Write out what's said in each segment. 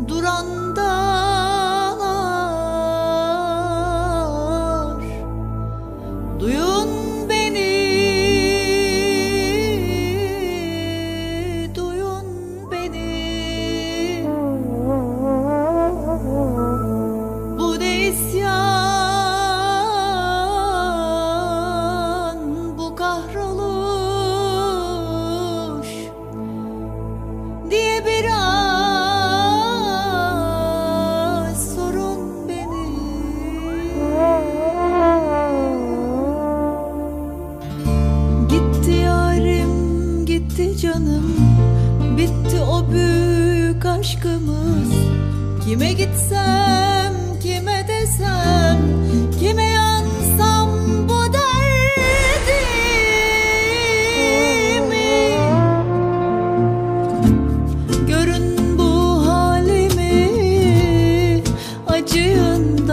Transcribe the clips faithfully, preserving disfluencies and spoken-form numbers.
durandalar, duyun beni, duyun beni. Bu ne isyan, bu kahroluş diye biraz sorun beni. Gitti yarim, gitti canım, bitti o büyük aşkımız. Kime gitsem, kime desem, kime yansam bu derdimi. Görün bu halimi, acıyın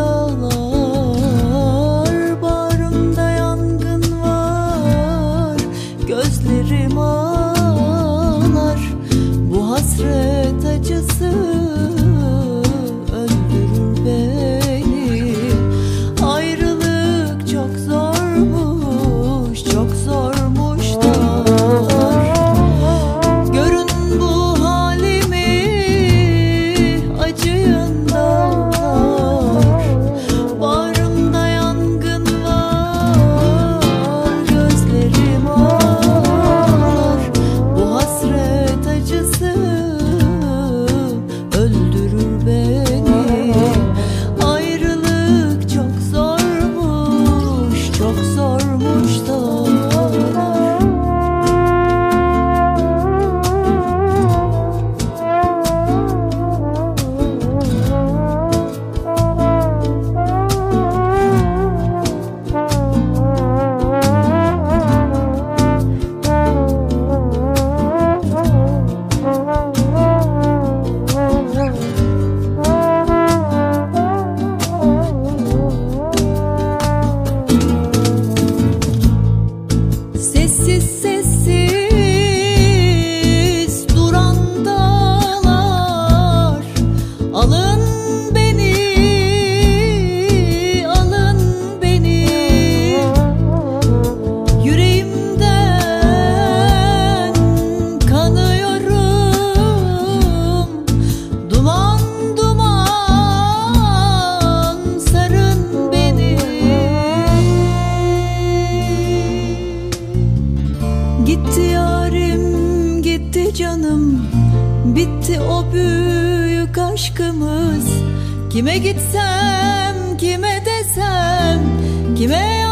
dağlar, bağrımda yangın var, gözlerim ağlar. Bu hasret acısı öldürür beni. Ayrılık çok zormuş, çok zormuş da. Görün bu halimi, acıyın dağlar, bağrımda yangın var, gözlerim ağlar. Bu hasret acısı öldürür beni. Ayrılık çok zormuş, çok zormuş da. Sessiz sessiz duran dağlar, alın beni, alın beni. Yüreğimden kanıyorum, duman duman sarın beni. Gitti yarim, gitti canım, bitti o büyük aşkımız. Kime gitsem, kime desem, kime